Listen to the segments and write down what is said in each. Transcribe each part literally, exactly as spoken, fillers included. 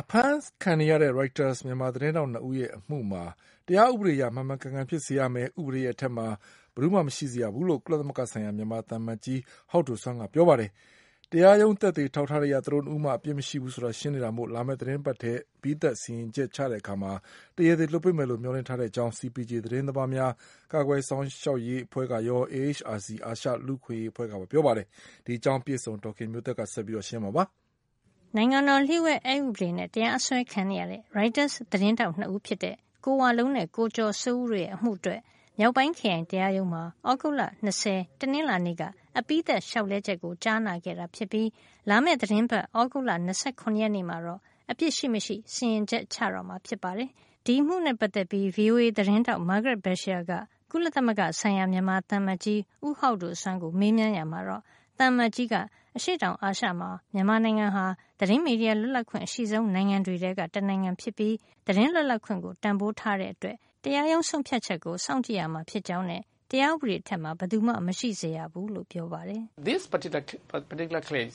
အဖမ်းခံနေရတဲ့ Reuters မြန်မာသတင်းထောက်နှစ်ဦးရဲ့အမှုမှာတရားဥပဒေအရမှန်မှန်ကန်ကန်ဖြစ်စေရမယ်။ဥပဒေရဲ့အထက်မှာဘယ်သူမှမရှိစေရဘူးလို့ကုလသမဂ္ဂဆိုင်ရာမြန်မာသံအမတ်ကြီးဟောက်ဒိုဆွမ်းကပြောပါတယ်။တရားရုံးသက်သေထောက်ထားရသူတို့နှစ်ဦးမှအပြစ်မရှိဘူးဆိုတာရှင်းနေတာမို့လာမယ့်သတင်းပတ်ထဲပြီးသက်စီရင်ချက်ချတဲ့အခါမှာတရားသေလွှတ်ပေးမယ်လို့မျှော်လင့်ထားတဲ့အကြောင်း C P J သတင်းသမားများကာကွယ်ဆောင်ရှောက်ရေးအဖွဲ့ကရော A H R C အာရှလူ့အခွင့်အရေးအဖွဲ့ကပါပြောပါတယ်။ဒီအကြောင်းပြည့်စုံဒေါ်ခင်မျိုးသက်ကဆက်ပြီးရှင်းပါပါ။နိုင်ငံတော်လျှို့ဝှက်အက်ဥပဒေနဲ့တရားအစွဲခံနေရတဲ့ Reuters သတင်းထောက်နှစ်ဦးဖြစ်တဲ့ကိုဝလုံးနဲ့ကိုကျော်စိုးဦးရဲ့အမှုအတွက်မြောက်ပိုင်းခရိုင်တရားရုံးမှာဩဂုတ်လ၂၀တနင်္လာနေ့ကအပြီးသတ်လျှောက်လဲချက်ကိုကြားနာခဲ့တာဖြစ်ပြီးလာမယ့်သတင်းပတ်ဩဂုတ်လ၂၇ရက်နေ့မှာတော့အပြစ်ရှိမရှိစီရင်ချက်ချတော့မှာဖြစ်ပါတယ်။ဒီအမှုနဲ့ပတ်သက်ပြီး V O A သတင်းထောက် Margaret Besheer ကကုလသမဂ္ဂဆိုင်ရာမြန်မာသံအမတ်ကြီးဦးဟောက်ဒိုဆွမ်းကိုမေးမြန်းရာမှာတော့သံအမတ်ကြီးကအရှေ့တောင်အာရှမှာမြန်မာနိုင်ငံဟာသတင်းမီဒီယာလွတ်လပ်ခွင့်အရှိဆုံးနိုင်ငံတွေထဲကတနိုင်ငံဖြစ်ပြီးသတင်းလွတ်လပ်ခွင့်ကိုတန်ဖိုးထားတဲ့အတွက်တရားရုံးဆုံးဖြတ်ချက်ကိုစောင့်ကြည့်ရမှာဖြစ်ကြောင်းနဲ့တရားဥပဒေထက်မှာဘယ်သူမှမရှိစေရဘူးလို့ပြောပါတယ်။ This particular particular case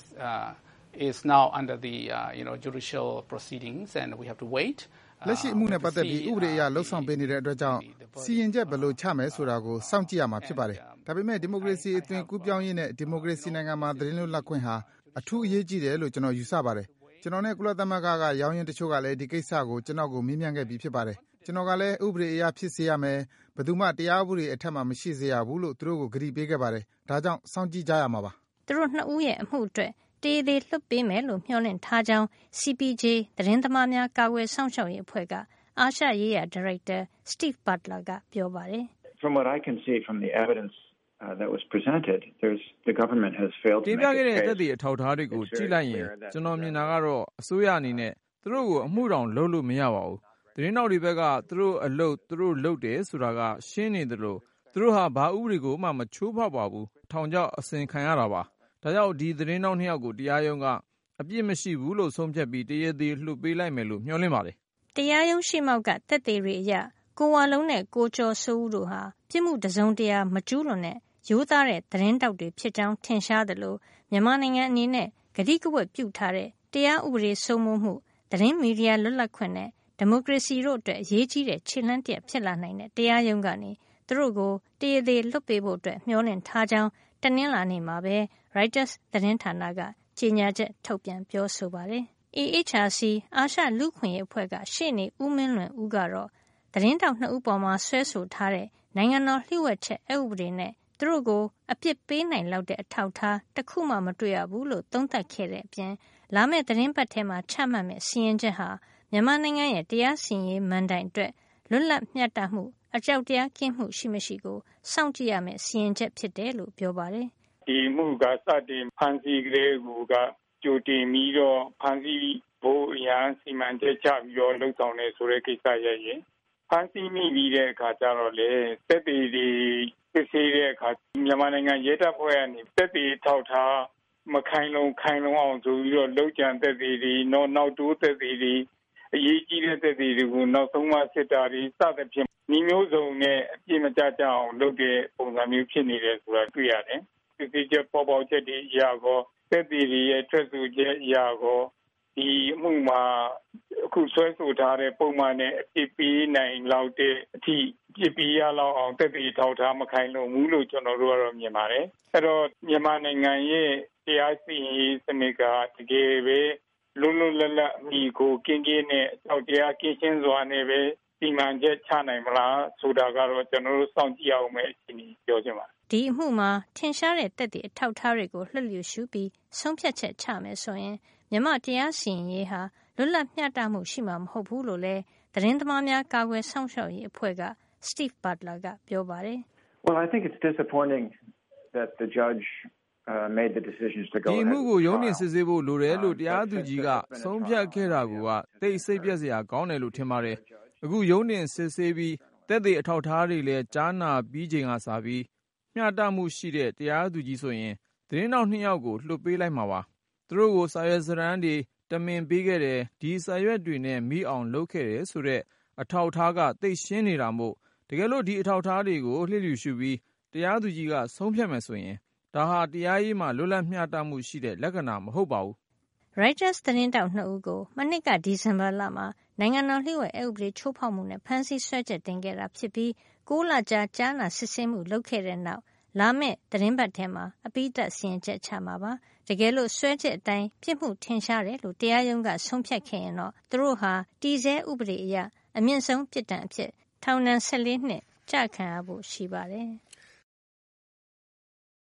uh, is now under the uh, you know judicial proceedings and we have to wait. လက်ရှိအမှုနဲ့ပတ်သက်ပြီးဥပဒေအရလှုပ်ဆောင်ပေးနေတဲ့အတွက်ကြောင့်စီရင်ချက်ဘယ်လိုချမယ်ဆိုတာကိုစောင့်ကြည့်ရမှာဖြစ်ပါတယ်။ဒါပေမဲ့ဒီမိုကရေစီအသွင်ကူးပြောင်းရေးနဲ့ဒီမိုကရေစီနိုင်ငံမှာသတင်းလွတ်လပ်ခွင့်ဟာအထူးအရေးကြီးတယ်လို့ကျွန်တော်ယူဆပါတယ်။ကျွန်တော်နဲ့ကုလသမဂ္ဂကရောင်းရင်တချို့ကလည်းဒီကိစ္စကိုကျွန်တော်ကိုမေးမြန်းခဲ့ပြီးဖြစ်ပါတယ်။ကျွန်တော်ကလည်းဥပဒေအရဖြစ်စေရမယ်ဘယ်သူမှတရားဥပဒေအထက်မှာမရှိစေရဘူးလို့သူတို့ကိုကြေညာပေးခဲ့ပါတယ်။ဒါကြောင့်စောင့်ကြည့်ကြရမှာပါ။သူတို့နှစ်ဦးရဲ့အမှုအတွက်တရားသေလွှတ်ပေးမယ်လို့မျှော်လင့်ထားကြောင်း C P J သတင်းသမားများကာကွယ်ဆောင်ရှောက်ရေးအဖွဲ့ကအာရှရေးရာဒါရိုက်တာ Steve Butler ကပြောပါတယ်။ From what I can see from the evidence uh, that was presented, there's the government has failed to make a case. တင်ပြခဲ့တဲ့သက်သေအထောက်အထားတွေကိုကြည့်လိုက်ရင်ကျွန်တော်မြင်တာကတော့အစိုးရအနေနဲ့သူတို့ကိုအမှုတောင်လုပ်လို့မရပါဘူး။သတင်းတော်တွေဘက်ကသူတို့အလုပ်သူတို့လုပ်တယ်ဆိုတာကရှင်းနေတယ်လို့သူတို့ဟာဘာဥပဒေကိုမှမချိုးဖောက်ပါဘူး။ထောင်ချောက်အစဉ်ခံရတာပါ။ဒါကြောင့်ဒီသတင်းတော်နှစ်ယောက်ကိုတရားရုံးကအပြစ်မရှိဘူးလို့ဆုံးဖြတ်ပြီးတရားသေလွှတ်ပေးလိုက်မယ်လို့မျှော်လင့်ပါတယ်။တရားရုံးရှိမောက်ကသက်သေတွေအရကိုဝါလုံးနဲ့ကိုကျော်စိုးဦးတို့ဟာပြစ်မှုတစုံတရာမကျူးလွန်တဲ့ရိုးသားတဲ့သတင်းတောက်တွေဖြစ်ကြောင်းထင်ရှားသလိုမြန်မာနိုင်ငံအနေနဲ့ကတိကဝတ်ပြုထားတဲ့တရားဥပဒေစိုးမိုးမှုသတင်းမီဒီယာလွတ်လပ်ခွင့်နဲ့ဒီမိုကရေစီတို့အတွက်အရေးကြီးတဲ့ခြေလှမ်းတစ်ဖြစ်လာနိုင်တဲ့တရားရုံးကနေသူတို့ကိုတရားသေလွှတ်ပေးဖို့အတွက်မျှော်လင့်ထားကြောင်းတနင်္လာနေ့မှာပဲ Reuters သတင်းဌာနကကြေညာချက်ထုတ်ပြန်ပြောဆိုပါတယ်။ A H R C အာရှလူ့အခွင့်အရေးအဖွဲ့ကရှေ့နေဦးမင်းလွင်ဦးကတော့သတင်းတောက်နှစ်ဦးပေါ်မှာဆွဲဆိုထားတဲ့နိုင်ငံတော်လျှို့ဝှက်ချက်အက်ဥပဒေနဲ့သူတို့ကိုအပြစ်ပေးနိုင်လောက်တဲ့အထောက်အထားတစ်ခုမှမတွေ့ရဘူးလို့သုံးသပ်ခဲ့တဲ့အပြင်လာမယ့်သတင်းပတ်ထဲမှာချမှတ်မယ့်စီရင်ချက်ဟာမြန်မာနိုင်ငံရဲ့တရားစီရင်ရေးမဏ္ဍိုင်အတွက်လွတ်လပ်မျှတမှုအကြောက်တရားကင်းမှုရှိမရှိကိုစောင့်ကြည့်ရမယ့်စီရင်ချက်ဖြစ်တယ်လို့ပြောပါတယ်။ဒီမှုကစတင်ဖန်ဆီးကလေးကကြိုတင်ပြီးတော့ဖန်ဆီးဖို့အရန်စီမံချက်ချပြီးတော့လှုပ်ဆောင်နေဆိုတဲ့ကိစ္စရဲ့ရင်ဖန်ဆီးမိပြီးတဲ့အခါကျတော့လေတက်တည်ဒီစစ်ဆေးတဲ့အခါမြန်မာနိုင်ငံရဲတပ်ဖွဲ့ကနေတက်တည်ထောက်ထားမခိုင်လုံခိုင်လုံအောင်ဆိုပြီးတော့လုံခြံတက်တည်ဒီနောက်နောက်တိုးတက်တည်ဒီအရေးကြီးတဲ့တက်တည်တွေကိုနောက်ဆုံးမှစစ်တာတွေစသဖြင့်ညီမျိုးစုံနဲ့အပြည့်မကျကျအောင်လုပ်တဲ့ပုံစံမျိုးဖြစ်နေတယ်ဆိုတာတွေ့ရတယ်စစ်ဆေးချက်ပေါ်ပေါက်ချက်တွေအရာကောသက်သေတွေရဲ့ထွက်ဆိုချက်အရာကိုဒီအမှုမှာအခုဆွဲဆိုထားတဲ့ပုံမှန်နဲ့အပြစ်ပေးနိုင်လောက်တဲ့အထိပြစ်ပေးရလောက်အောင်သက်သေထောက်ထားမခိုင်လုံဘူးလို့ကျွန်တော်တို့ကတော့မြင်ပါတယ်အဲ့တော့မြန်မာနိုင်ငံရဲ့တရားစီရင်ရေးစနစ်ကတကယ်ပဲလွတ်လွတ်လပ်လပ်အမိကိုကင်းကင်းနဲ့အထောက်တရားကင်းရှင်းစွာနဲ့ပဲစီမံချက်ချနိုင်မလားဆိုတာကတော့ကျွန်တော်တို့စောင့်ကြည့်အောင်ပဲအချိန်ကြီးပြောချင်ပါတယ်ဒီအမှုမှာထင်ရှားတဲ့သက်သေအထောက်အထားတွေကိုလှည့်လည်ရှုပြီးဆုံးဖြတ်ချက်ချမယ်ဆိုရင်မြန်မာတရားစီရင်ရေးဟာလွတ်လပ်မျှတမှုရှိမှာမဟုတ်ဘူးလို့လည်းသတင်းသမားများကာကွယ်ဆောင်ရှောက်ရေးအဖွဲ့က Steve Butler ကပြောပါတယ် Well, I think it's disappointing that the judge uh, made the decisions to go ahead. ဒီမှုကိုရုံးတင်စစ်ဆေးဖို့လိုတယ်လို့တရားသူကြီးကဆုံးဖြတ်ခဲ့တာကတိတ်ဆိတ်ပြက်စရာကောင်းတယ်လို့ထင်ပါတယ်အခုရုံးတင်စစ်ဆေးပြီးသက်သေအထောက်အထားတွေလည်းကြားနာပြီးချိန်ကစပြီးမျှတမှုရှိတဲ့တရားသူကြီးဆိုရင်သတင်းတော်နှစ်ယောက်ကိုလွှတ်ပေးလိုက်မှာပါသူတို့ကိုစာရွက်စရမ်းတွေတမင်ပေးခဲ့တယ်ဒီစာရွက်တွေနဲ့မိအောင်လုပ်ခဲ့တယ်ဆိုတဲ့အထောက်အထားကသိရှင်းနေတာမို့တကယ်လို့ဒီအထောက်အထားတွေကိုလှည့်လည်ရှုပြီးတရားသူကြီးကဆုံးဖြတ်မယ်ဆိုရင်ဒါဟာတရားရေးမှာလွတ်လပ်မျှတမှုရှိတဲ့လက္ခဏာမဟုတ်ပါဘူးရိုက်တာသတင်းထောက်နှစ်ဦးကိုမနှစ်ကဒီဇင်ဘာလမှာနိုင်ငံတော်လျှို့ဝှက်အက်ဥပဒေချိုးဖောက်မှုနဲ့ဖမ်းဆီးစွဲချက်တင်ခဲ့တာဖြစ်ပြီး၉လကြာကြားနာစစ်ဆေးမှုလုပ်ခဲ့တဲ့နောက်လာမယ့်သတင်းပတ်ထဲမှာအပြီးသတ်စီရင်ချက်ချမှာပါတကယ်လို့စွဲချက်အတိုင်းပြစ်မှုထင်ရှားတယ်လို့တရားရုံးကဆုံးဖြတ်ခဲ့ရင်တော့သူတို့ဟာတည်ဆဲဥပဒေအရအမြင့်ဆုံးပြစ်ဒဏ်အဖြစ်ထောင်ဒဏ်၁၄နှစ်ကျခံရဖို့ရှိပါတယ်။